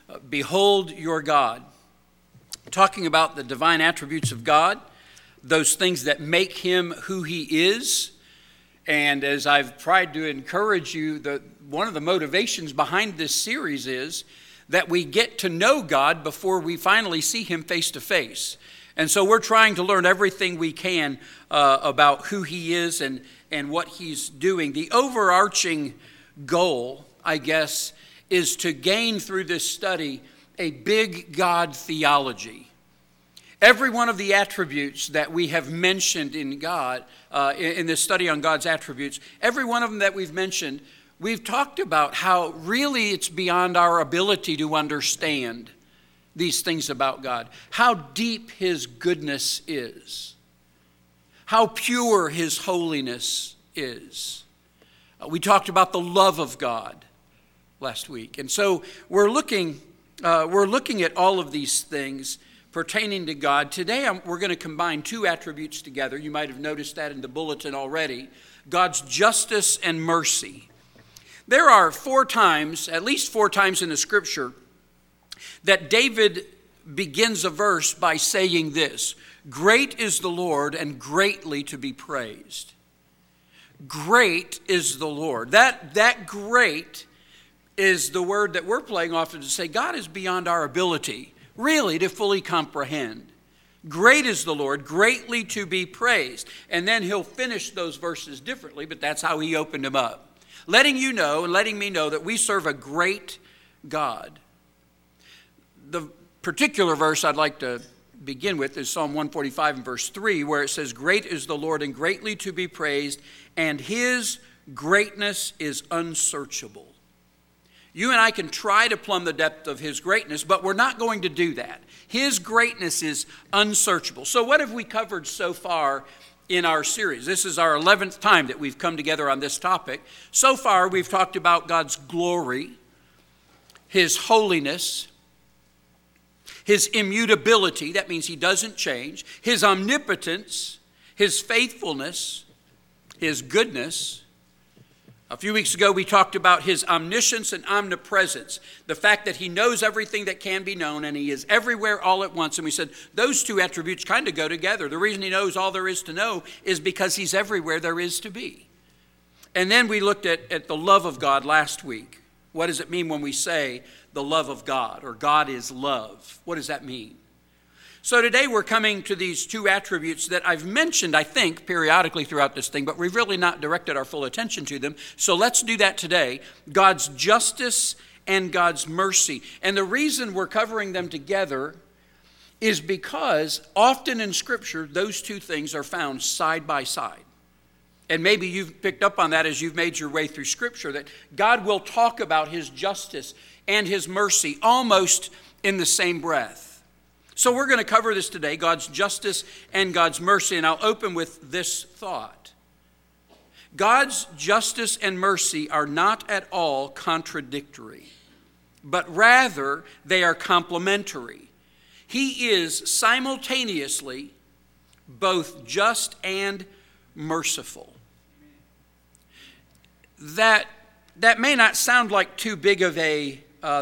Behold Your God. Talking about the divine attributes of God, those things that make Him who He is. And as I've tried to encourage you, one of the motivations behind this series is that we get to know God before we finally see Him face to face. And so we're trying to learn everything we can about who He is and what He's doing. The overarching goal, I guess, is to gain through this study a big God theology. Every one of the attributes that we have mentioned in God, in this study on God's attributes, every one of them that we've mentioned, we've talked about how really it's beyond our ability to understand these things about God. How deep His goodness is. How pure His holiness is. We talked about the love of God last week. And so we're looking at all of these things pertaining to God. Today we're going to combine two attributes together. You might have noticed that in the bulletin already. God's justice and mercy. There are at least four times in the Scripture, that David begins a verse by saying this: great is the Lord and greatly to be praised. Great is the Lord. That great is the word that we're playing often to say God is beyond our ability really to fully comprehend. Great is the Lord, greatly to be praised. And then he'll finish those verses differently, but that's how he opened them up. Letting you know and letting me know that we serve a great God. The particular verse I'd like to begin with is Psalm 145 and verse 3, where it says, great is the Lord and greatly to be praised, and His greatness is unsearchable. You and I can try to plumb the depth of His greatness, but we're not going to do that. His greatness is unsearchable. So what have we covered so far in our series? This is our 11th time that we've come together on this topic. So far, we've talked about God's glory, His holiness, His immutability, that means He doesn't change, His omnipotence, His faithfulness, His goodness. A few weeks ago, we talked about His omniscience and omnipresence, the fact that He knows everything that can be known and He is everywhere all at once. And we said those two attributes kind of go together. The reason He knows all there is to know is because He's everywhere there is to be. And then we looked at the love of God last week. What does it mean when we say the love of God, or God is love? What does that mean? So today we're coming to these two attributes that I've mentioned, I think, periodically throughout this thing, but we've really not directed our full attention to them. So let's do that today. God's justice and God's mercy. And the reason we're covering them together is because often in Scripture, those two things are found side by side. And maybe you've picked up on that as you've made your way through Scripture, that God will talk about His justice and His mercy almost in the same breath. So we're going to cover this today, God's justice and God's mercy, and I'll open with this thought. God's justice and mercy are not at all contradictory, but rather they are complementary. He is simultaneously both just and merciful. That may not sound like too big of a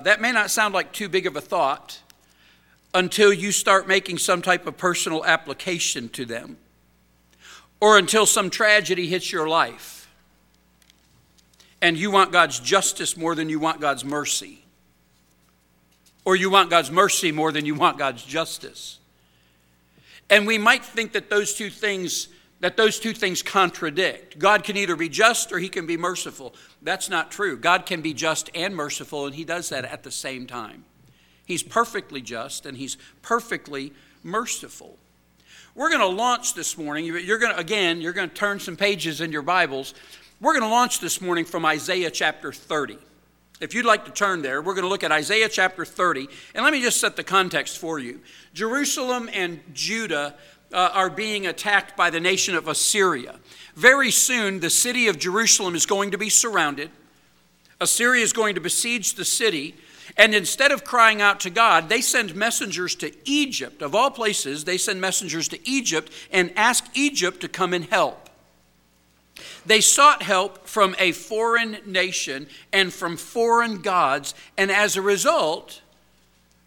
thought until you start making some type of personal application to them, or until some tragedy hits your life and you want God's justice more than you want God's mercy, or you want God's mercy more than you want God's justice. And we might think that those two things contradict. God can either be just or He can be merciful. That's not true. God can be just and merciful, and He does that at the same time. He's perfectly just and He's perfectly merciful. We're going to launch this morning. You're going to turn some pages in your Bibles. We're going to launch this morning from Isaiah chapter 30. If you'd like to turn there, we're going to look at Isaiah chapter 30. And let me just set the context for you. Jerusalem and Judah are being attacked by the nation of Assyria. Very soon, the city of Jerusalem is going to be surrounded. Assyria is going to besiege the city. And instead of crying out to God, they send messengers to Egypt. Of all places, they send messengers to Egypt and ask Egypt to come and help. They sought help from a foreign nation and from foreign gods. And as a result,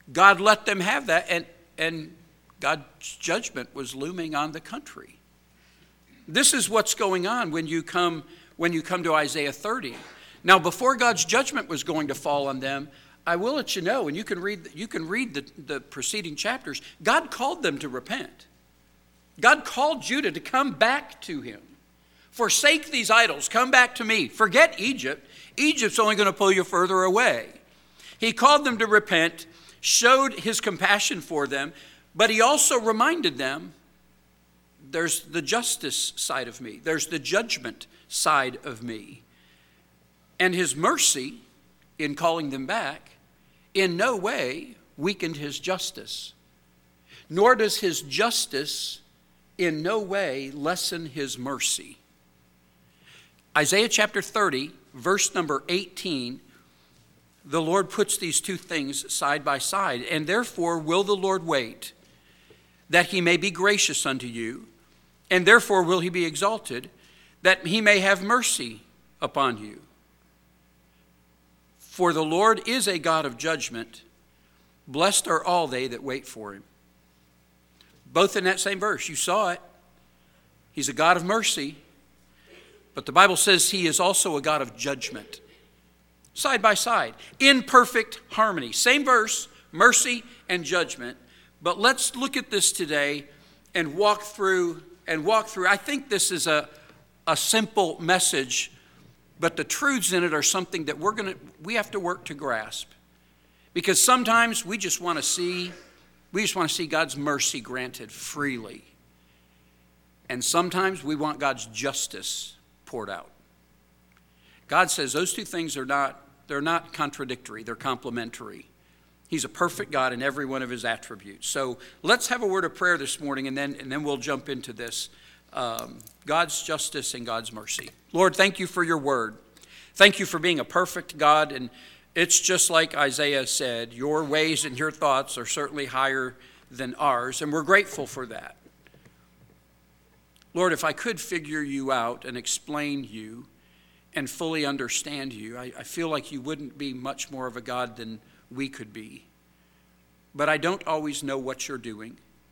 God let them have that, and God's judgment was looming on the country. This is what's going on when you come to Isaiah 30. Now, before God's judgment was going to fall on them, I will let you know, and you can read the preceding chapters, God called them to repent. God called Judah to come back to him. Forsake these idols, come back to me. Forget Egypt. Egypt's only going to pull you further away. He called them to repent, showed his compassion for them, but he also reminded them, there's the justice side of me. There's the judgment side of me. And his mercy in calling them back in no way weakened his justice, nor does his justice in no way lessen his mercy. Isaiah chapter 30, verse number 18, the Lord puts these two things side by side. And therefore will the Lord wait, that he may be gracious unto you, and therefore will he be exalted, that he may have mercy upon you. For the Lord is a God of judgment. Blessed are all they that wait for him. Both in that same verse, you saw it. He's a God of mercy, but the Bible says he is also a God of judgment. Side by side, in perfect harmony. Same verse, mercy and judgment. But let's look at this today and walk through. I think this is a simple message, but the truths in it are something that we have to work to grasp. Because sometimes we just want to see God's mercy granted freely. And sometimes we want God's justice poured out. God says those two things they're not contradictory, they're complementary. He's a perfect God in every one of his attributes. So let's have a word of prayer this morning, and then we'll jump into this. God's justice and God's mercy. Lord, thank you for your word. Thank you for being a perfect God, and it's just like Isaiah said, your ways and your thoughts are certainly higher than ours, and we're grateful for that. Lord, if I could figure you out and explain you and fully understand you, I feel like you wouldn't be much more of a God than we could be. But I don't always know what you're doing,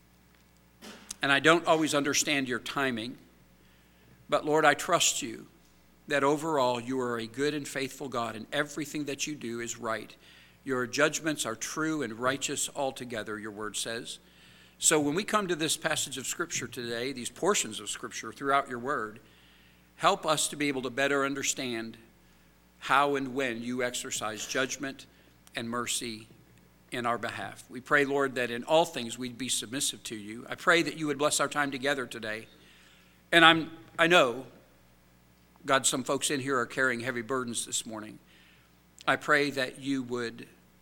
and I don't always understand your timing. But Lord, I trust you that overall you are a good and faithful God, and everything that you do is right. Your judgments are true and righteous altogether, your word says. So when we come to this passage of Scripture today, these portions of Scripture throughout your word, help us to be able to better understand how and when you exercise judgment and mercy in our behalf. We pray, Lord, that in all things we'd be submissive to you. I pray that you would bless our time together today. And I know, God, some folks in here are carrying heavy burdens this morning. I pray that you would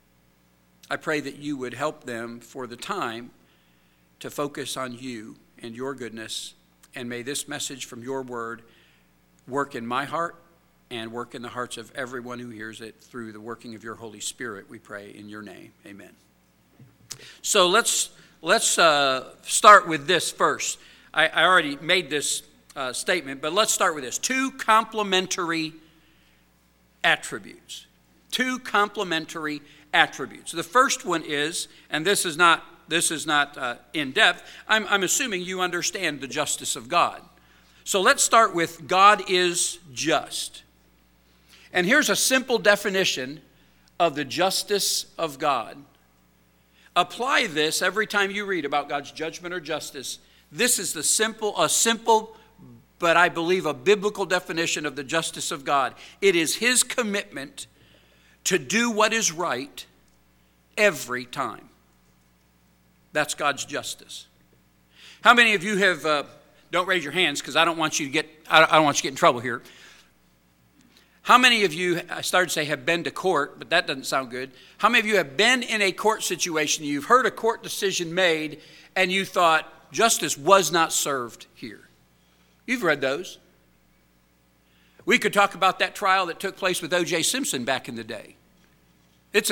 help them for the time to focus on you and your goodness. And may this message from your word work in my heart and work in the hearts of everyone who hears it through the working of your Holy Spirit, we pray in your name. Amen. So let's start with this first. I already made this statement, but let's start with this. Two complementary attributes. Two complementary attributes. The first one is, and this is not in depth, I'm assuming you understand the justice of God. So let's start with God is just. And here's a simple definition of the justice of God. Apply this every time you read about God's judgment or justice. This is a simple, but I believe a biblical definition of the justice of God. It is his commitment to do what is right every time. That's God's justice. How many of you have, don't raise your hands because I don't want you to get in trouble here. How many of you, I started to say have been to court, but that doesn't sound good. How many of you have been in a court situation, you've heard a court decision made, and you thought justice was not served here? You've read those. We could talk about that trial that took place with O.J. Simpson back in the day. It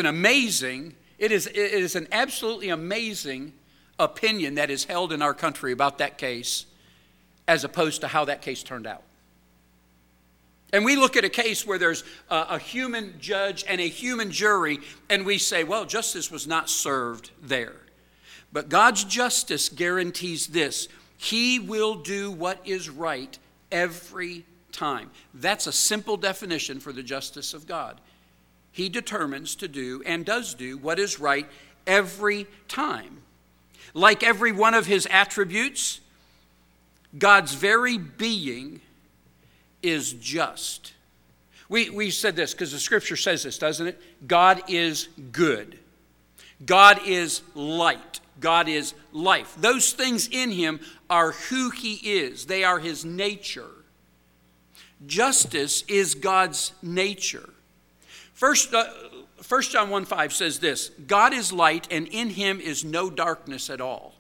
is an absolutely amazing opinion that is held in our country about that case as opposed to how that case turned out. And we look at a case where there's a human judge and a human jury, and we say, well, justice was not served there. But God's justice guarantees this: He will do what is right every time. That's a simple definition for the justice of God. He determines to do and does do what is right every time. Like every one of his attributes, God's very being is just. We said this because the scripture says this, doesn't it? God is good. God is light. God is life. Those things in him are who he is. They are his nature. Justice is God's nature. First John 1:5 says this: God is light, and in him is no darkness at all.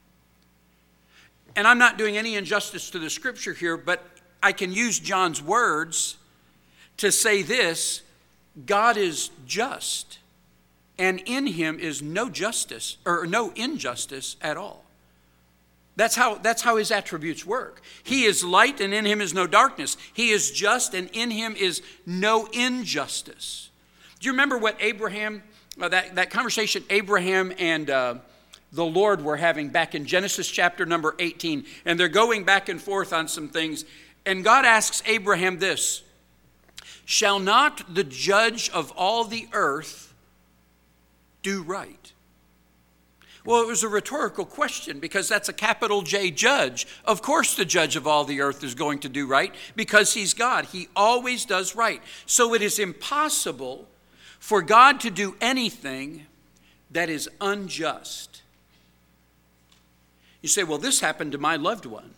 And I'm not doing any injustice to the scripture here, but I can use John's words to say this: God is just, and in him is no justice or no injustice at all. That's how his attributes work. He is light, and in him is no darkness. He is just, and in him is no injustice. Do you remember what Abraham, that conversation Abraham and the Lord were having back in Genesis chapter number 18? And they're going back and forth on some things. And God asks Abraham this: shall not the judge of all the earth do right? Well, it was a rhetorical question because that's a capital J judge. Of course the judge of all the earth is going to do right because he's God. He always does right. So it is impossible for God to do anything that is unjust. You say, well, this happened to my loved one.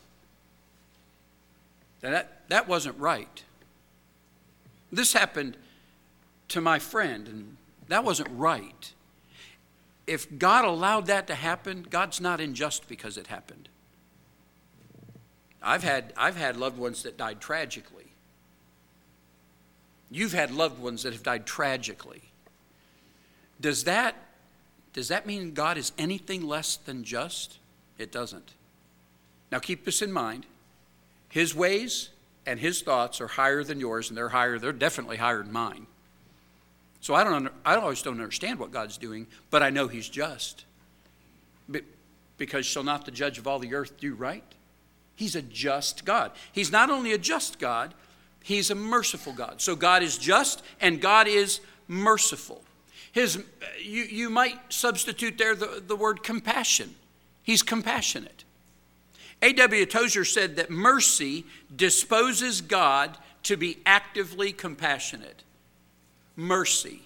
That wasn't right. This happened to my friend, and that wasn't right. If God allowed that to happen, God's not unjust because it happened. I've had loved ones that died tragically. You've had loved ones that have died tragically. Does that mean God is anything less than just? It doesn't. Now keep this in mind. His ways and his thoughts are higher than yours, and they're definitely higher than mine. So I always don't understand what God's doing, but I know he's just. Because shall not the judge of all the earth do right? He's a just God. He's not only a just God, he's a merciful God. So God is just and God is merciful. You might substitute there the word compassion. He's compassionate. A.W. Tozer said that mercy disposes God to be actively compassionate. Mercy.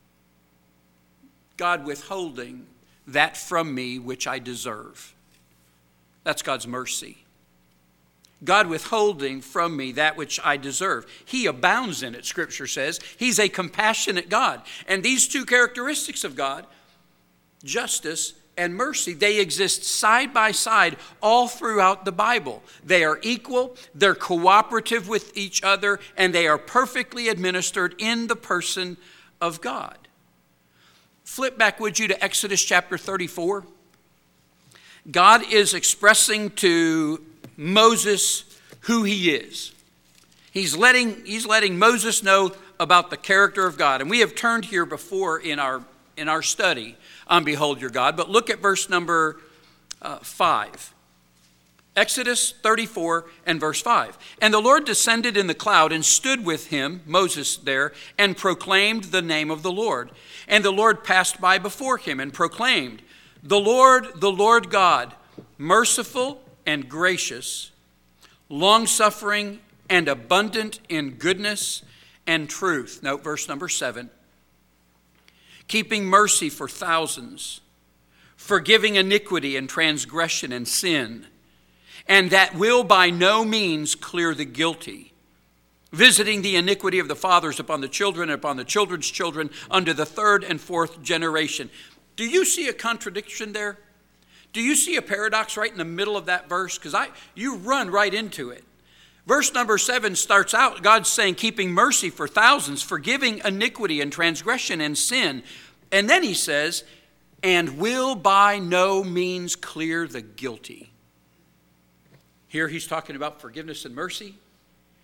God withholding that from me which I deserve. That's God's mercy. God withholding from me that which I deserve. He abounds in it, Scripture says. He's a compassionate God. And these two characteristics of God, justice and mercy, they exist side by side all throughout the Bible. They are equal, they're cooperative with each other, and they are perfectly administered in the person of God. Flip back, would you, to Exodus chapter 34. God is expressing to Moses who he is. He's letting Moses know about the character of God. And we have turned here before in our study on Behold Your God. But look at verse number 5. Exodus 34 and verse 5. And the Lord descended in the cloud and stood with him, Moses there, and proclaimed the name of the Lord. And the Lord passed by before him and proclaimed, the Lord God, merciful and gracious, long-suffering and abundant in goodness and truth. Note verse number 7. Keeping mercy for thousands, forgiving iniquity and transgression and sin, and that will by no means clear the guilty, visiting the iniquity of the fathers upon the children and upon the children's children unto the third and fourth generation. Do you see a contradiction there? Do you see a paradox right in the middle of that verse? Because you run right into it. Verse number 7 starts out, God's saying, keeping mercy for thousands, forgiving iniquity and transgression and sin. And then he says, and will by no means clear the guilty. Here he's talking about forgiveness and mercy.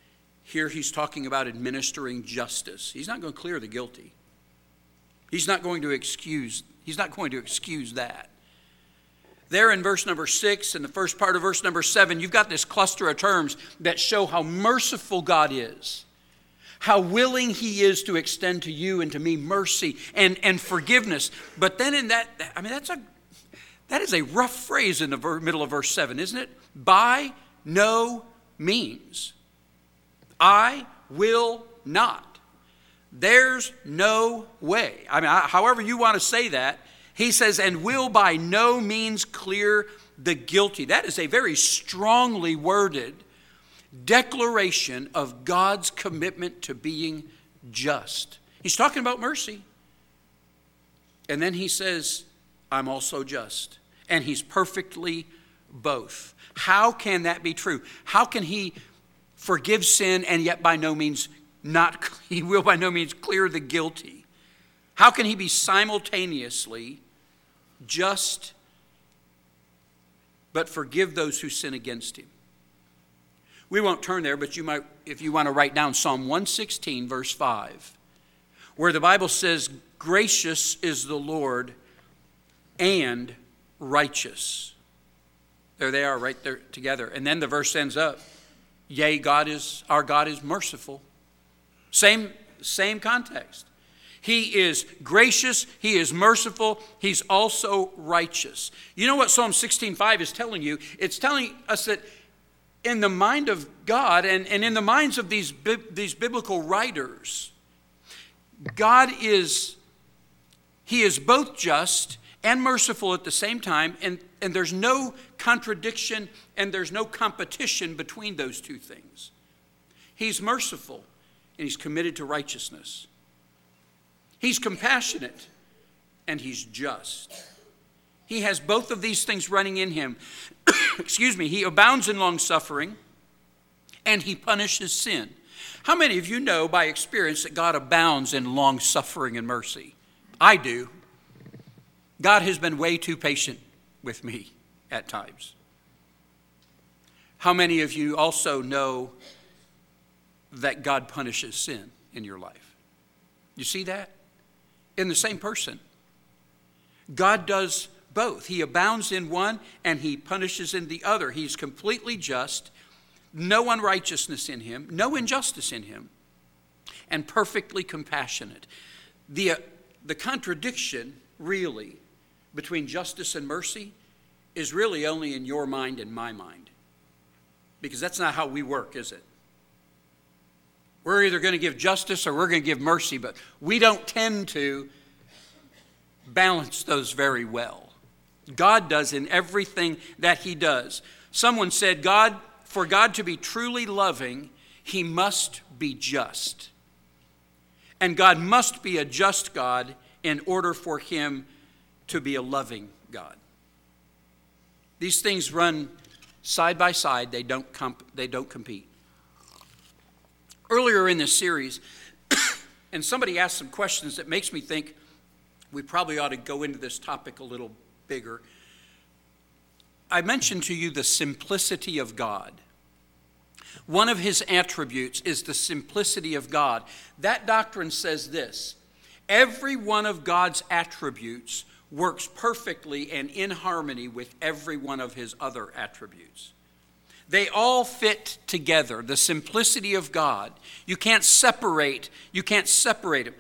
Here he's talking about administering justice. He's not going to clear the guilty. He's not going to excuse that. There in verse number 6 and the first part of verse number 7, you've got this cluster of terms that show how merciful God is, how willing he is to extend to you and to me mercy and forgiveness. But then in that is a rough phrase in the middle of verse 7, isn't it? By no means. I will not. There's no way. However you want to say that, he says, and will by no means clear the guilty. That is a very strongly worded declaration of God's commitment to being just. He's talking about mercy. And then he says, I'm also just. And he's perfectly both. How can that be true? How can he forgive sin and yet by no means he will by no means clear the guilty? How can he be simultaneously just but forgive those who sin against him? We won't turn there, but you might, if you want to write down Psalm 116, verse 5, where the Bible says, gracious is the Lord and righteous. There they are right there together. And then the verse ends up, yea, our God is merciful. Same context. He is gracious, he is merciful, he's also righteous. You know what Psalm 16:5 is telling you? It's telling us that in the mind of God and in the minds of these biblical writers, he is both just and merciful at the same time, and there's no contradiction and there's no competition between those two things. He's merciful and he's committed to righteousness. He's compassionate and he's just. He has both of these things running in him. He abounds in long suffering and he punishes sin. How many of you know by experience that God abounds in long suffering and mercy? I do. God has been way too patient with me at times. How many of you also know that God punishes sin in your life? You see that? In the same person. God does both. He abounds in one and he punishes in the other. He's completely just, no unrighteousness in him, no injustice in him, and perfectly compassionate. The contradiction, really, between justice and mercy is really only in your mind and my mind. Because that's not how we work, is it? We're either going to give justice or we're going to give mercy, but we don't tend to balance those very well. God does in everything that he does. Someone said, for God to be truly loving, he must be just. And God must be a just God in order for him to be a loving God. These things run side by side. They don't compete. Earlier in this series, and somebody asked some questions that makes me think we probably ought to go into this topic a little bigger. I mentioned to you the simplicity of God. One of his attributes is the simplicity of God. That doctrine says this: every one of God's attributes works perfectly and in harmony with every one of his other attributes. They all fit together. The simplicity of God. You can't separate them.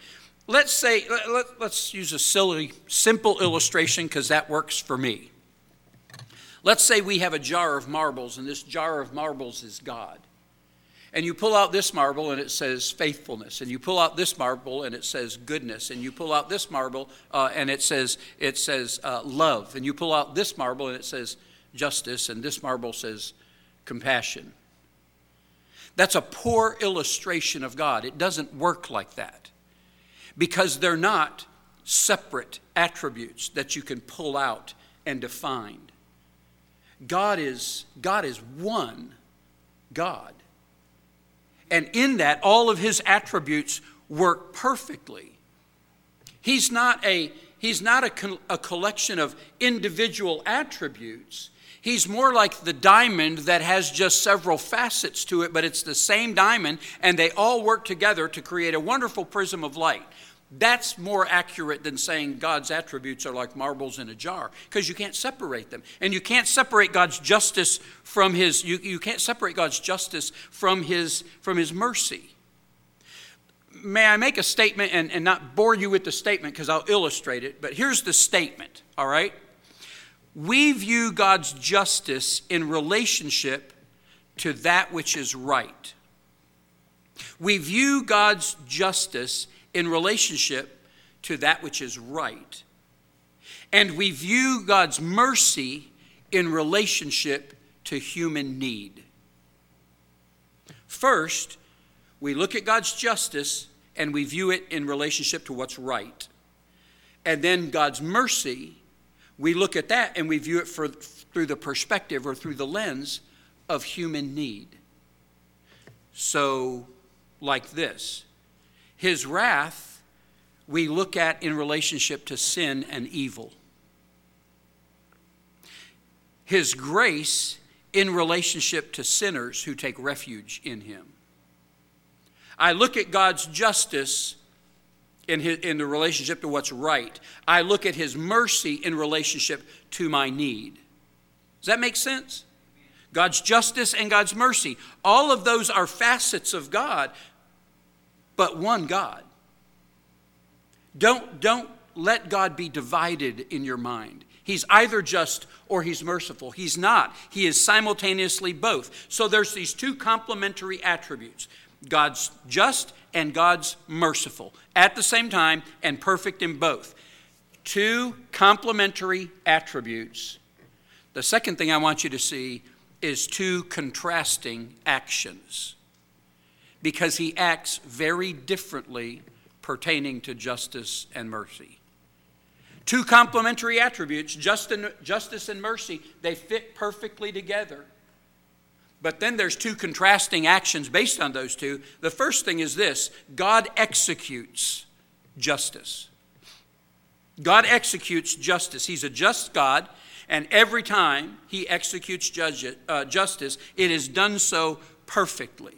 Let's use a simple illustration because that works for me. Let's say we have a jar of marbles, and this jar of marbles is God. And you pull out this marble and it says faithfulness, and you pull out this marble and it says goodness, and you pull out this marble and it says love, and you pull out this marble and it says justice, and this marble says compassion. That's a poor illustration of God. It doesn't work like that because they're not separate attributes that you can pull out and define. God is one God. And in that, all of his attributes work perfectly. He's not a He's not a collection of individual attributes. He's more like the diamond that has just several facets to it, but it's the same diamond, and they all work together to create a wonderful prism of light. That's more accurate than saying God's attributes are like marbles in a jar, because you can't separate them. And you can't separate God's justice from you can't separate God's justice from his mercy. May I make a statement and not bore you with the statement, because I'll illustrate it, but here's the statement, all right? We view God's justice in relationship to that which is right. We view God's justice in relationship to that which is right. And we view God's mercy in relationship to human need. First, we look at God's justice and we view it in relationship to what's right. And then God's mercy, we look at that and we view it through the perspective or through the lens of human need. So, like this, his wrath we look at in relationship to sin and evil. His grace in relationship to sinners who take refuge in him. I look at God's justice in the relationship to what's right. I look at his mercy in relationship to my need. Does that make sense? God's justice and God's mercy. All of those are facets of God, but one God. Don't let God be divided in your mind. He's either just or he's merciful. He's not. He is simultaneously both. So there's these two complementary attributes. God's just and God's merciful at the same time and perfect in both. Two complementary attributes. The second thing I want you to see is two contrasting actions, because he acts very differently pertaining to justice and mercy. Two complementary attributes, justice and mercy, they fit perfectly together. But then there's two contrasting actions based on those two. The first thing is this: God executes justice. God executes justice. He's a just God, and every time he executes justice, it is done so perfectly.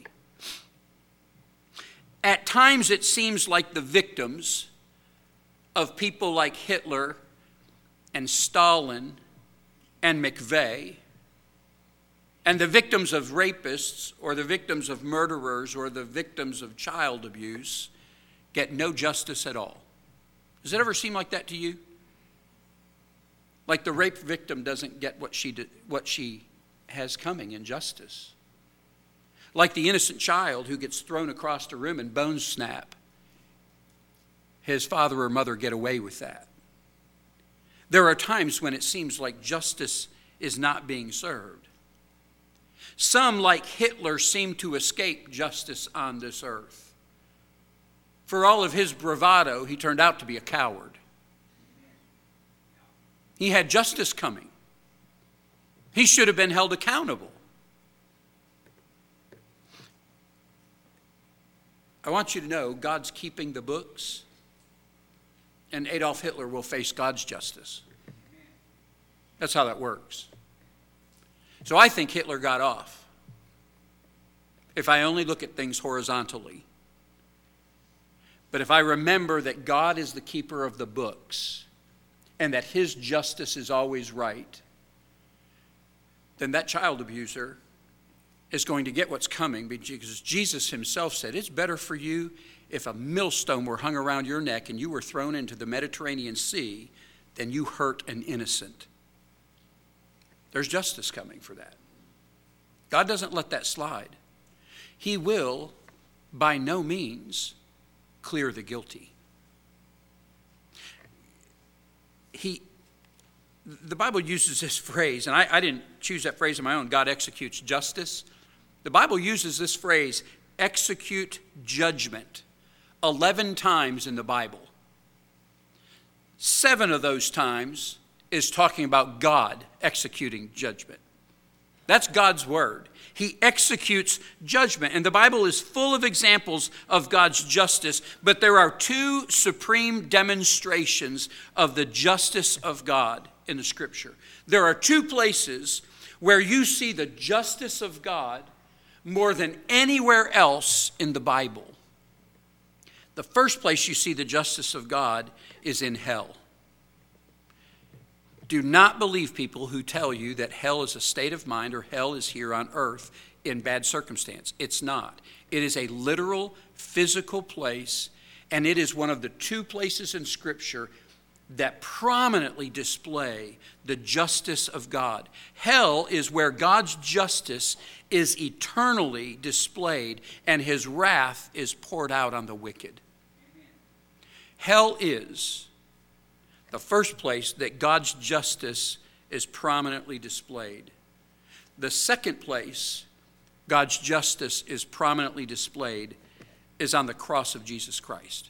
At times it seems like the victims of people like Hitler and Stalin and McVeigh, and the victims of rapists or the victims of murderers or the victims of child abuse get no justice at all. Does it ever seem like that to you? Like the rape victim doesn't get what she has coming in justice. Like the innocent child who gets thrown across the room and bones snap. His father or mother get away with that. There are times when it seems like justice is not being served. Some, like Hitler, seem to escape justice on this earth. For all of his bravado, he turned out to be a coward. He had justice coming. He should have been held accountable. I want you to know God's keeping the books, and Adolf Hitler will face God's justice. That's how that works. So I think Hitler got off. If I only look at things horizontally. But if I remember that God is the keeper of the books and that his justice is always right, then that child abuser is going to get what's coming, because Jesus himself said, it's better for you if a millstone were hung around your neck and you were thrown into the Mediterranean Sea than you hurt an innocent. There's justice coming for that. God doesn't let that slide. He will, by no means, clear the guilty. The Bible uses this phrase, and I didn't choose that phrase on my own, God executes justice. The Bible uses this phrase, execute judgment, 11 times in the Bible. 7 of those times is talking about God executing judgment. That's God's word. He executes judgment. And the Bible is full of examples of God's justice, but there are two supreme demonstrations of the justice of God in the Scripture. There are two places where you see the justice of God more than anywhere else in the Bible. The first place you see the justice of God is in hell. Do not believe people who tell you that hell is a state of mind or hell is here on earth in bad circumstance. It's not. It is a literal, physical place, and it is one of the two places in Scripture that prominently display the justice of God. Hell is where God's justice is eternally displayed and his wrath is poured out on the wicked. Hell is the first place that God's justice is prominently displayed. The second place God's justice is prominently displayed is on the cross of Jesus Christ.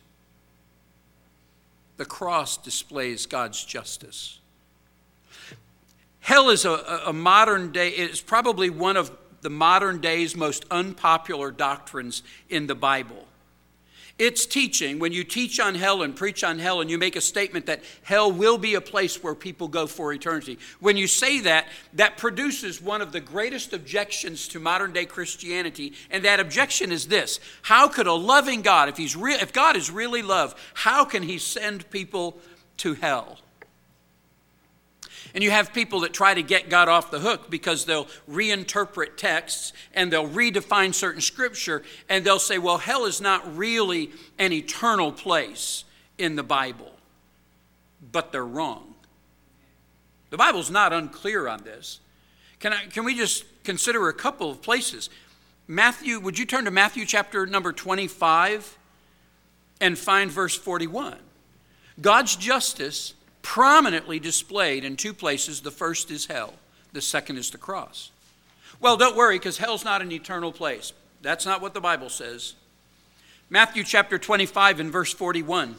The cross displays God's justice. Hell is a modern day, it's probably one of the modern day's most unpopular doctrines in the Bible. It's teaching, when you teach on hell and preach on hell and you make a statement that hell will be a place where people go for eternity. When you say that, that produces one of the greatest objections to modern day Christianity. And that objection is this: how could a loving God, if God is really love, how can he send people to hell? And you have people that try to get God off the hook because they'll reinterpret texts and they'll redefine certain scripture and they'll say, well, hell is not really an eternal place in the Bible. But they're wrong. The Bible's not unclear on this. Can we just consider a couple of places? Matthew, would you turn to Matthew chapter number 25 and find verse 41? God's justice prominently displayed in two places. The first is hell. The second is the cross. Well, don't worry, because hell's not an eternal place. That's not what the Bible says. Matthew chapter 25 and verse 41.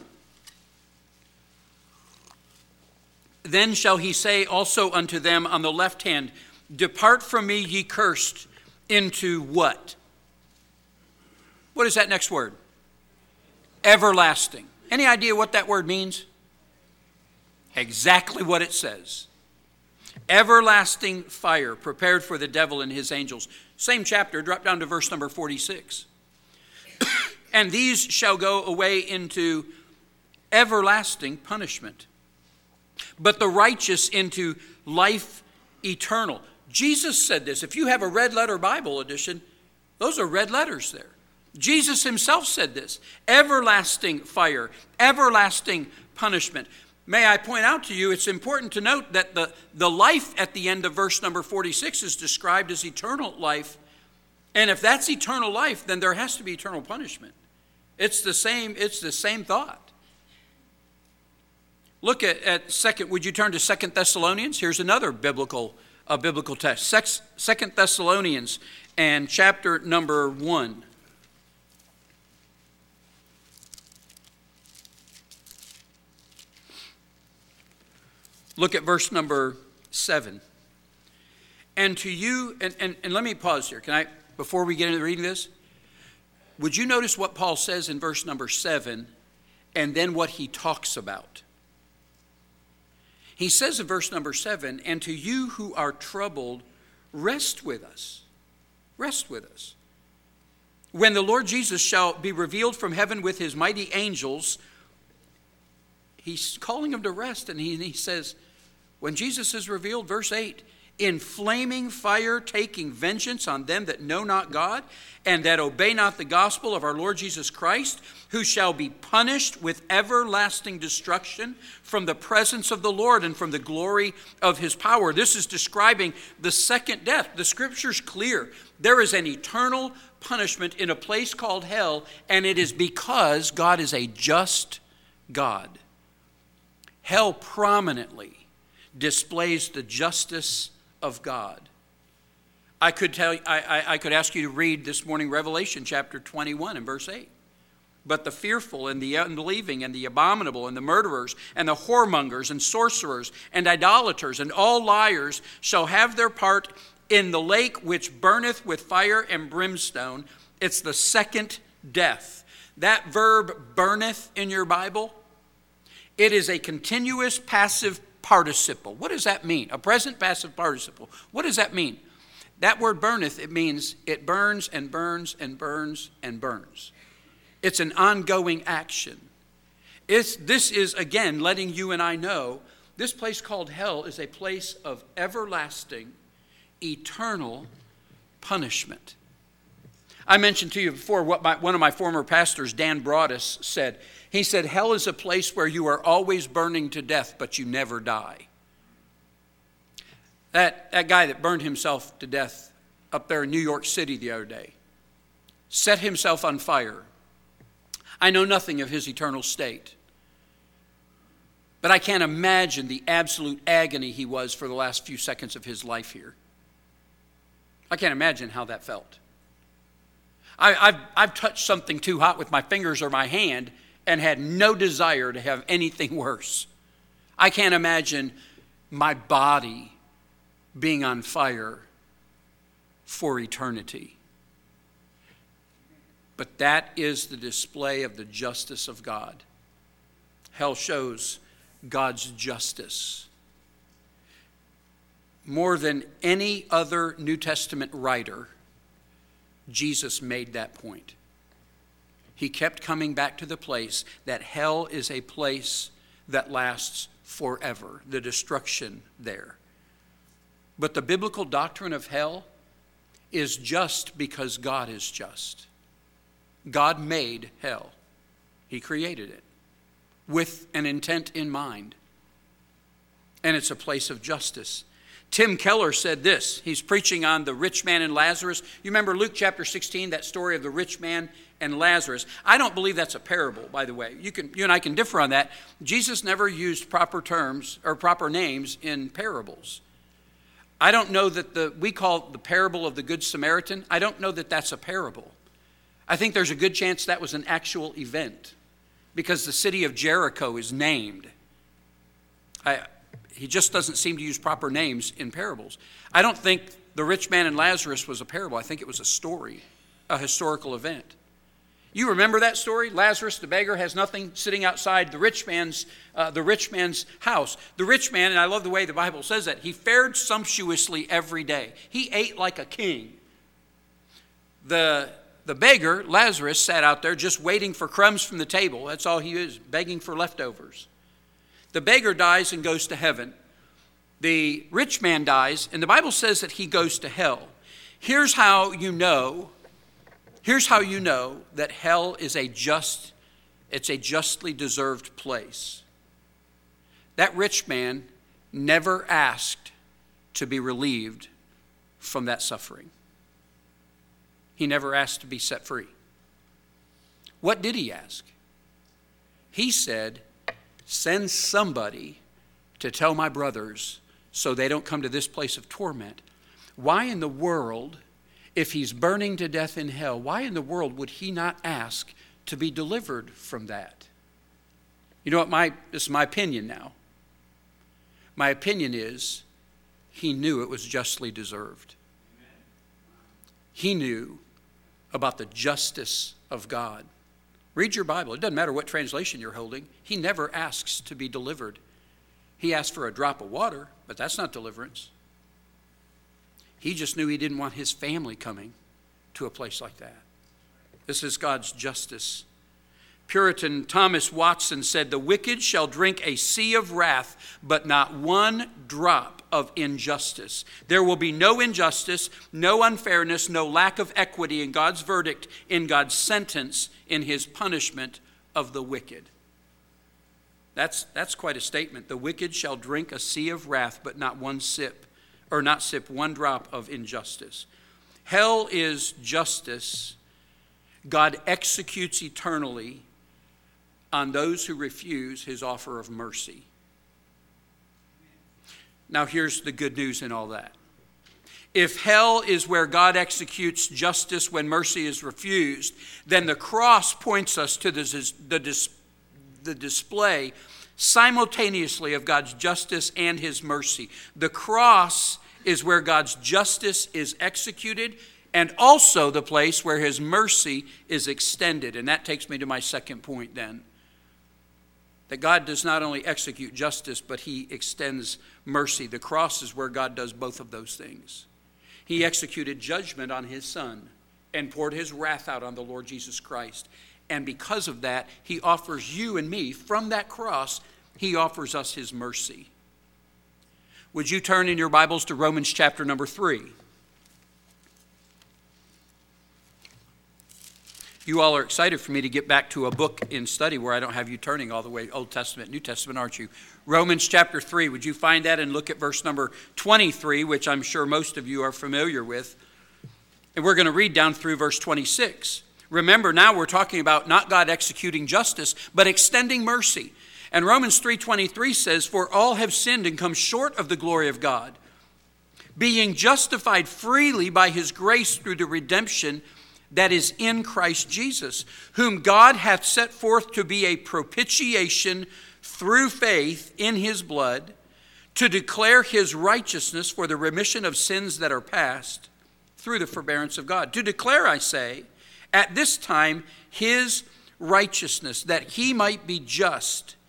Then shall he say also unto them on the left hand, depart from me, ye cursed, into what? What is that next word? Everlasting. Any idea what that word means? Exactly what it says. Everlasting fire prepared for the devil and his angels. Same chapter, drop down to verse number 46. And these shall go away into everlasting punishment, but the righteous into life eternal. Jesus said this. If you have a red letter Bible edition, those are red letters there. Jesus himself said this. Everlasting fire, everlasting punishment. May I point out to you, it's important to note that the life at the end of verse number 46 is described as eternal life. And if that's eternal life, then there has to be eternal punishment. It's the same thought. Look at second, would you turn to 2 Thessalonians? Here's another biblical text. 2 Thessalonians and chapter number 1. Look at verse number 7. And to you, and let me pause here. Can I, before we get into reading this, would you notice what Paul says in verse number 7 and then what he talks about? He says in verse number 7, and to you who are troubled, rest with us. Rest with us. When the Lord Jesus shall be revealed from heaven with his mighty angels, he's calling them to rest, and he says, when Jesus is revealed, verse 8, in flaming fire taking vengeance on them that know not God and that obey not the gospel of our Lord Jesus Christ, who shall be punished with everlasting destruction from the presence of the Lord and from the glory of his power. This is describing the second death. The scripture's clear. There is an eternal punishment in a place called hell, and it is because God is a just God. Hell prominently displays the justice of God. I could ask you to read this morning Revelation chapter 21 and verse 8. But the fearful and the unbelieving and the abominable and the murderers and the whoremongers and sorcerers and idolaters and all liars shall have their part in the lake which burneth with fire and brimstone. It's the second death. That verb burneth in your Bible, it is a continuous passive participle. What does that mean? A present passive participle. What does that mean? That word burneth, it means it burns and burns and burns and burns. It's an ongoing action. This is, again, letting you and I know this place called hell is a place of everlasting, eternal punishment. I mentioned to you before what one of my former pastors, Dan Broadus, said. He said, hell is a place where you are always burning to death, but you never die. That guy that burned himself to death up there in New York City the other day, set himself on fire. I know nothing of his eternal state, but I can't imagine the absolute agony he was for the last few seconds of his life here. I can't imagine how that felt. I've touched something too hot with my fingers or my hand and had no desire to have anything worse. I can't imagine my body being on fire for eternity. But that is the display of the justice of God. Hell shows God's justice. More than any other New Testament writer, Jesus made that point. He kept coming back to the place that hell is a place that lasts forever, the destruction there. But the biblical doctrine of hell is just because God is just. God made hell. He created it with an intent in mind. And it's a place of justice. Tim Keller said this. He's preaching on the rich man and Lazarus. You remember Luke chapter 16, that story of the rich man and Lazarus. I don't believe that's a parable, by the way. You and I can differ on that. Jesus never used proper terms or proper names in parables. I don't know that we call the parable of the Good Samaritan. I don't know that that's a parable. I think there's a good chance that was an actual event because the city of Jericho is named. He just doesn't seem to use proper names in parables. I don't think the rich man and Lazarus was a parable. I think it was a story, a historical event. You remember that story? Lazarus, the beggar, has nothing sitting outside the rich man's house. The rich man, and I love the way the Bible says that, he fared sumptuously every day. He ate like a king. The beggar, Lazarus, sat out there just waiting for crumbs from the table. That's all he is, begging for leftovers. The beggar dies and goes to heaven. The rich man dies, and the Bible says that he goes to hell. Here's how you know that hell is a justly deserved place. That rich man never asked to be relieved from that suffering. He never asked to be set free. What did he ask? He said, send somebody to tell my brothers so they don't come to this place of torment. Why in the world, if he's burning to death in hell, why in the world would he not ask to be delivered from that? You know what, this is my opinion now. My opinion is he knew it was justly deserved. He knew about the justice of God. Read your Bible. It doesn't matter what translation you're holding. He never asks to be delivered. He asked for a drop of water, but that's not deliverance. He just knew he didn't want his family coming to a place like that. This is God's justice. Puritan Thomas Watson said, the wicked shall drink a sea of wrath, but not one drop of injustice. There will be no injustice, no unfairness, no lack of equity in God's verdict, in God's sentence, in his punishment of the wicked. That's quite a statement. The wicked shall drink a sea of wrath, but not sip one drop of injustice. Hell is justice. God executes eternally on those who refuse his offer of mercy. Now here's the good news in all that. If hell is where God executes justice when mercy is refused, then the cross points us to the display simultaneously of God's justice and his mercy. The cross is where God's justice is executed, and also the place where his mercy is extended. And that takes me to my second point then. That God does not only execute justice, but he extends mercy. The cross is where God does both of those things. He executed judgment on his Son and poured his wrath out on the Lord Jesus Christ. And because of that, he offers you and me, from that cross, he offers us his mercy. Would you turn in your Bibles to Romans chapter number 3? You all are excited for me to get back to a book in study where I don't have you turning all the way Old Testament, New Testament, aren't you? Romans chapter 3. Would you find that and look at verse number 23, which I'm sure most of you are familiar with. And we're going to read down through verse 26. Remember, now we're talking about not God executing justice, but extending mercy. And Romans 3:23 says, "For all have sinned and come short of the glory of God, being justified freely by his grace through the redemption that is in Christ Jesus, whom God hath set forth to be a propitiation through faith in his blood, to declare his righteousness for the remission of sins that are past, through the forbearance of God. To declare, I say, at this time his righteousness, that he might be just,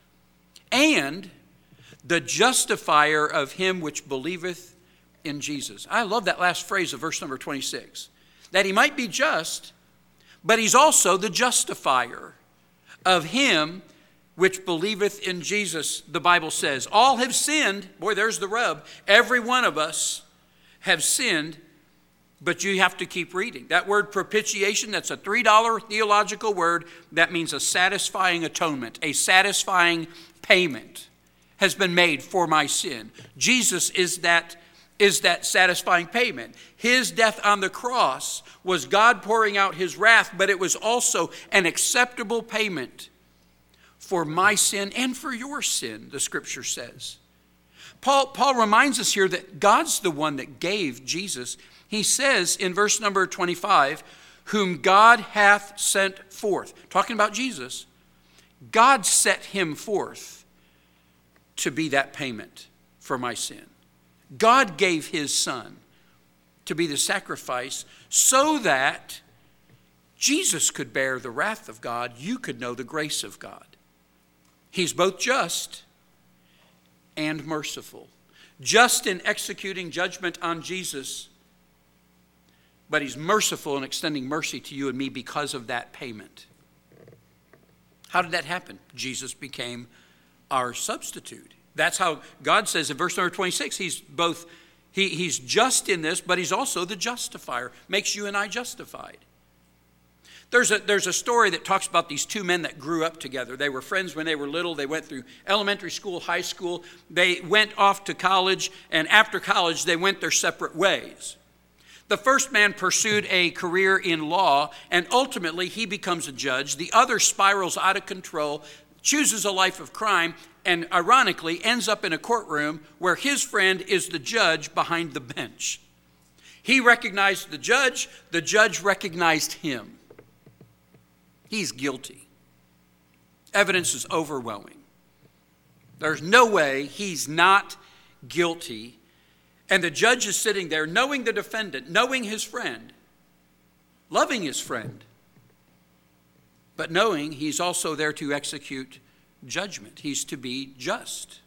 and the justifier of him which believeth in Jesus." I love that last phrase of verse number 26. That he might be just, but he's also the justifier of him which believeth in Jesus. The Bible says, all have sinned. Boy, there's the rub. Every one of us have sinned, but you have to keep reading. That word propitiation, that's a $3 theological word. That means a satisfying atonement, a satisfying payment has been made for my sin. Jesus is that satisfying payment. His death on the cross was God pouring out his wrath, but it was also an acceptable payment for my sin and for your sin, the scripture says. Paul reminds us here that God's the one that gave Jesus. He says in verse number 25, "Whom God hath sent forth." Talking about Jesus. God set him forth to be that payment for my sin. God gave his Son to be the sacrifice so that Jesus could bear the wrath of God. You could know the grace of God. He's both just and merciful. Just in executing judgment on Jesus, but he's merciful in extending mercy to you and me because of that payment. How did that happen? Jesus became our substitute. That's how God says in verse number 26, he's just in this, but he's also the justifier. Makes you and I justified. There's a story that talks about these two men that grew up together. They were friends when they were little. They went through elementary school, high school. They went off to college, and after college, they went their separate ways. The first man pursued a career in law, and ultimately he becomes a judge. The other spirals out of control, chooses a life of crime, and ironically ends up in a courtroom where his friend is the judge behind the bench. He recognized the judge recognized him. He's guilty. Evidence is overwhelming. There's no way he's not guilty. And the judge is sitting there knowing the defendant, knowing his friend, loving his friend, but knowing he's also there to execute judgment. He's to be just.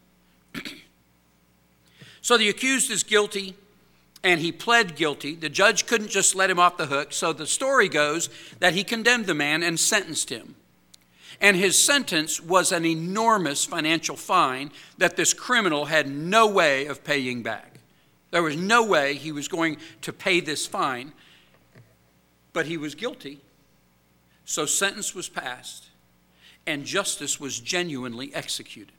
So the accused is guilty, and he pled guilty. The judge couldn't just let him off the hook. So the story goes that he condemned the man and sentenced him. And his sentence was an enormous financial fine that this criminal had no way of paying back. There was no way he was going to pay this fine, but he was guilty. So sentence was passed, and justice was genuinely executed.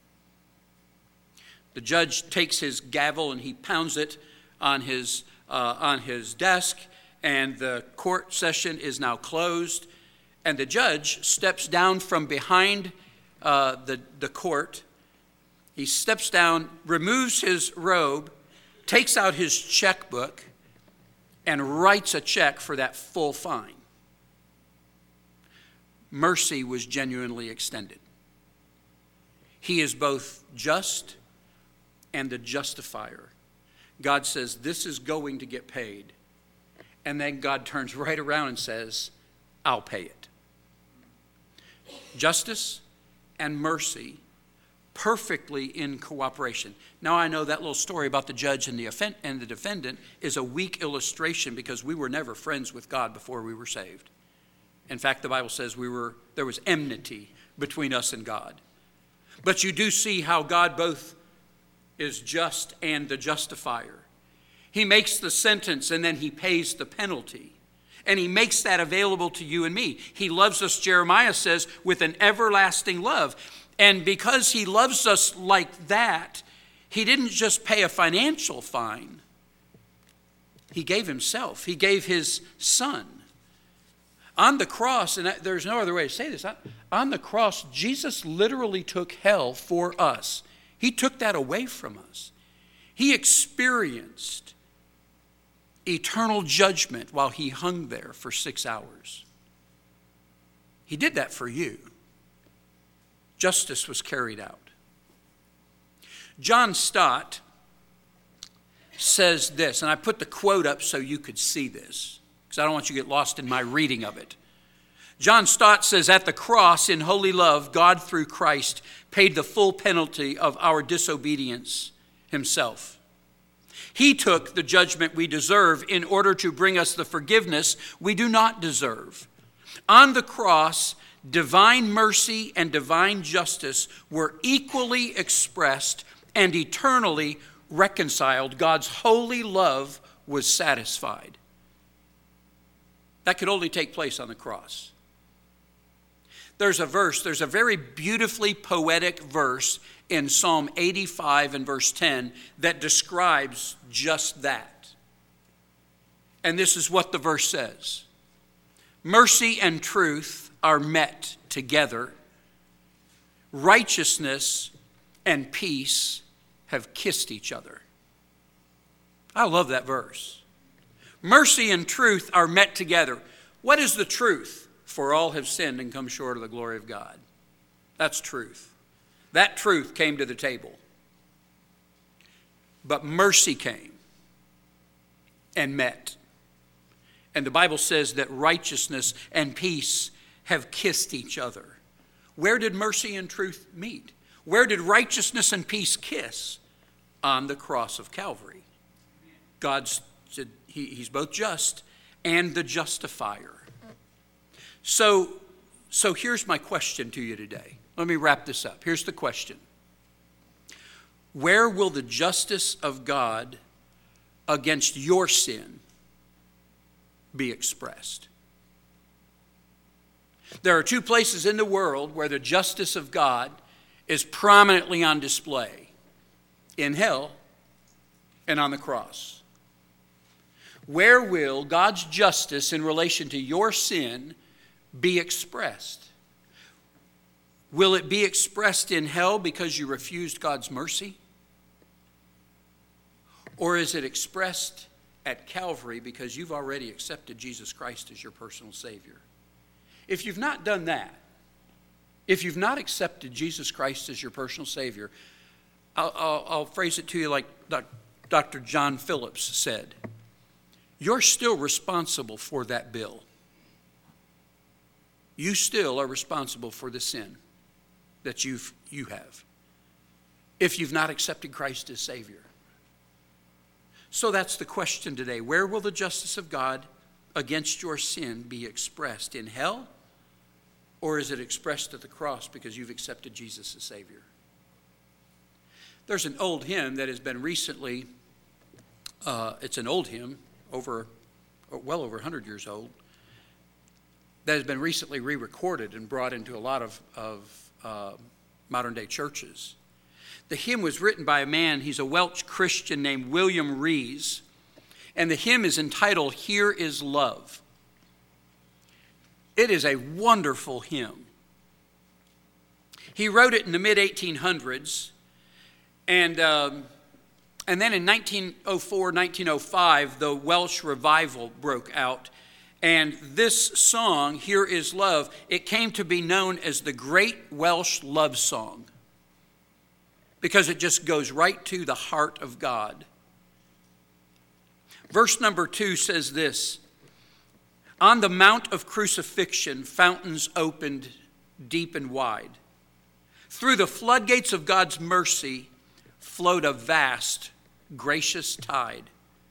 The judge takes his gavel and he pounds it on his desk, and the court session is now closed. And the judge steps down from behind the court. He steps down, removes his robe, takes out his checkbook, and writes a check for that full fine. Mercy was genuinely extended. He is both just and the justifier. God says, this is going to get paid. And then God turns right around and says, I'll pay it. Justice and mercy perfectly in cooperation. Now I know that little story about the judge and the defendant is a weak illustration because we were never friends with God before we were saved. In fact, the Bible says there was enmity between us and God. But you do see how God both is just and the justifier. He makes the sentence and then he pays the penalty. And he makes that available to you and me. He loves us, Jeremiah says, with an everlasting love. And because he loves us like that, he didn't just pay a financial fine. He gave himself. He gave his son. On the cross, and there's no other way to say this, on the cross, Jesus literally took hell for us. He took that away from us. He experienced eternal judgment while he hung there for 6 hours. He did that for you. Justice was carried out. John Stott says this, and I put the quote up so you could see this, because I don't want you to get lost in my reading of it. John Stott says, at the cross, in holy love, God through Christ paid the full penalty of our disobedience himself. He took the judgment we deserve in order to bring us the forgiveness we do not deserve. On the cross, divine mercy and divine justice were equally expressed and eternally reconciled. God's holy love was satisfied. That could only take place on the cross. There's a very beautifully poetic verse in Psalm 85 and verse 10 that describes just that. And this is what the verse says. Mercy and truth are met together. Righteousness and peace have kissed each other. I love that verse. Mercy and truth are met together. What is the truth? For all have sinned and come short of the glory of God. That's truth. That truth came to the table. But mercy came and met. And the Bible says that righteousness and peace have kissed each other. Where did mercy and truth meet? Where did righteousness and peace kiss? On the cross of Calvary. He's both just and the justifier. So here's my question to you today. Let me wrap this up. Here's the question. Where will the justice of God against your sin be expressed? There are two places in the world where the justice of God is prominently on display. In hell and on the cross. Where will God's justice in relation to your sin be expressed? Will it be expressed in hell because you refused God's mercy? Or is it expressed at Calvary because you've already accepted Jesus Christ as your personal Savior? If you've not done that, if you've not accepted Jesus Christ as your personal Savior, I'll phrase it to you like Dr. John Phillips said. You're still responsible for that bill. You still are responsible for the sin that you have if you've not accepted Christ as Savior. So that's the question today. Where will the justice of God against your sin be expressed? In hell? Or is it expressed at the cross because you've accepted Jesus as Savior? There's an old hymn that has been recently, it's an old hymn, well over 100 years old, that has been recently re-recorded and brought into a lot of modern-day churches. The hymn was written by a man, he's a Welsh Christian named William Rees, and the hymn is entitled, Here is Love. It is a wonderful hymn. He wrote it in the mid-1800s, and then in 1904, 1905, the Welsh revival broke out. And this song, Here is Love, it came to be known as the Great Welsh Love Song because it just goes right to the heart of God. Verse number 2 says this: on the mount of crucifixion, fountains opened deep and wide. Through the floodgates of God's mercy flowed a vast, gracious tide.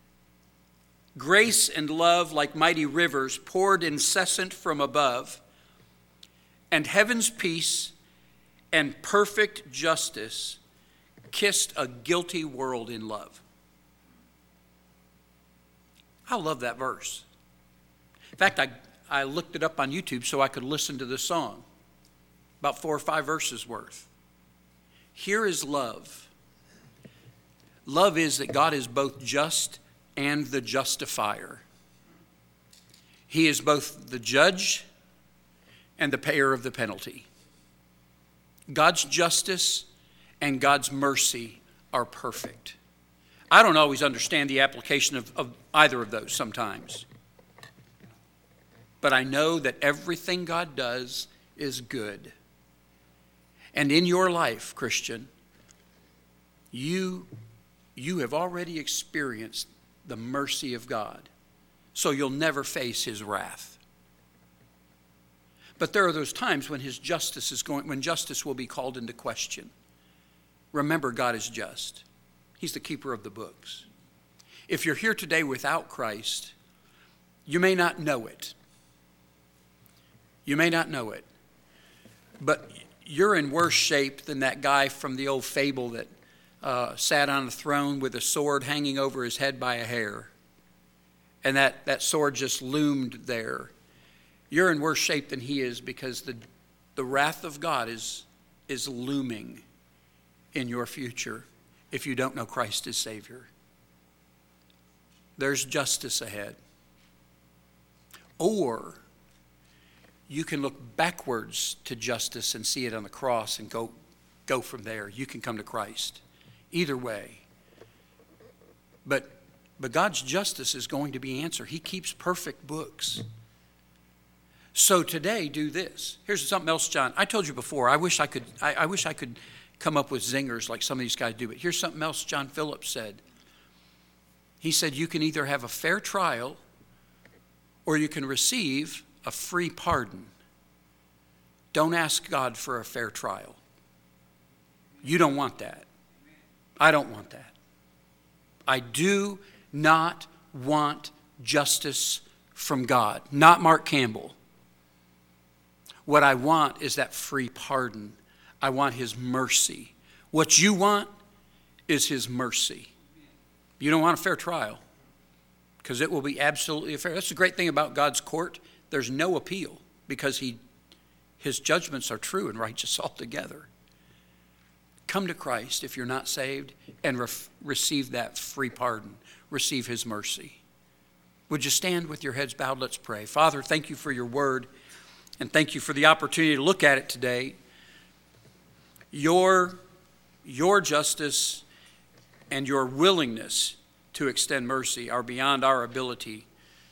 Grace and love, like mighty rivers, poured incessant from above, and heaven's peace and perfect justice kissed a guilty world in love. I love that verse. In fact, I looked it up on YouTube so I could listen to the song, about 4 or 5 verses worth. Here is love. Love is that God is both just and the justifier. He is both the judge and the payer of the penalty. God's justice and God's mercy are perfect. I don't always understand the application of either of those sometimes. But I know that everything God does is good. And in your life, Christian, you have already experienced the mercy of God, so you'll never face his wrath. But there are those times when when justice will be called into question. Remember, God is just. He's the keeper of the books. If you're here today without Christ, you may not know it. You may not know it. But you're in worse shape than that guy from the old fable that sat on a throne with a sword hanging over his head by a hair. And that sword just loomed there. You're in worse shape than he is because the wrath of God is looming in your future if you don't know Christ as Savior. There's justice ahead. Or you can look backwards to justice and see it on the cross and go from there. You can come to Christ. Either way. But God's justice is going to be answered. He keeps perfect books. So today, do this. Here's something else, John. I told you before, I wish I could come up with zingers like some of these guys do. But here's something else John Phillips said. He said, you can either have a fair trial or you can receive a free pardon. Don't ask God for a fair trial. You don't want that. I don't want that. I do not want justice from God, not Mark Campbell. What I want is that free pardon. I want his mercy. What you want is his mercy. You don't want a fair trial because it will be absolutely fair. That's the great thing about God's court. There's no appeal because his judgments are true and righteous altogether. Come to Christ if you're not saved and receive that free pardon. Receive his mercy. Would you stand with your heads bowed? Let's pray. Father, thank you for your word and thank you for the opportunity to look at it today. Your justice and your willingness to extend mercy are beyond our ability.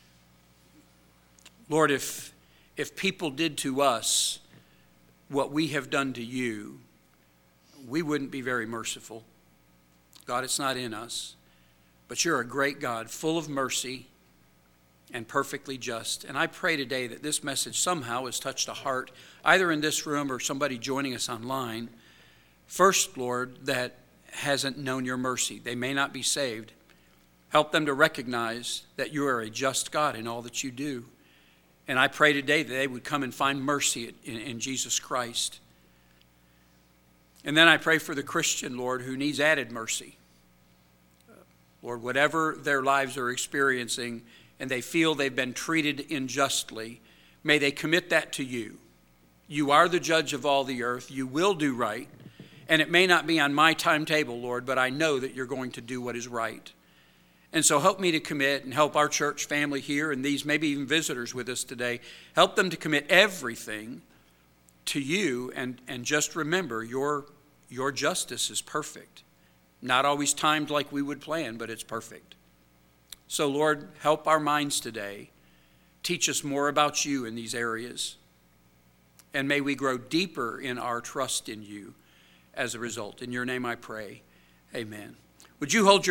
Lord, if people did to us what we have done to you, we wouldn't be very merciful. God, it's not in us. But you're a great God, full of mercy and perfectly just. And I pray today that this message somehow has touched a heart, either in this room or somebody joining us online. First, Lord, that hasn't known your mercy. They may not be saved. Help them to recognize that you are a just God in all that you do. And I pray today that they would come and find mercy in Jesus Christ. And then I pray for the Christian, Lord, who needs added mercy. Lord, whatever their lives are experiencing and they feel they've been treated unjustly, may they commit that to you. You are the judge of all the earth. You will do right. And it may not be on my timetable, Lord, but I know that you're going to do what is right. And so help me to commit and help our church family here and these maybe even visitors with us today. Help them to commit everything to you and just remember your justice is perfect. Not always timed like we would plan, but it's perfect. So Lord, help our minds today. Teach us more about you in these areas. And may we grow deeper in our trust in you as a result. In your name I pray, amen. Would you hold your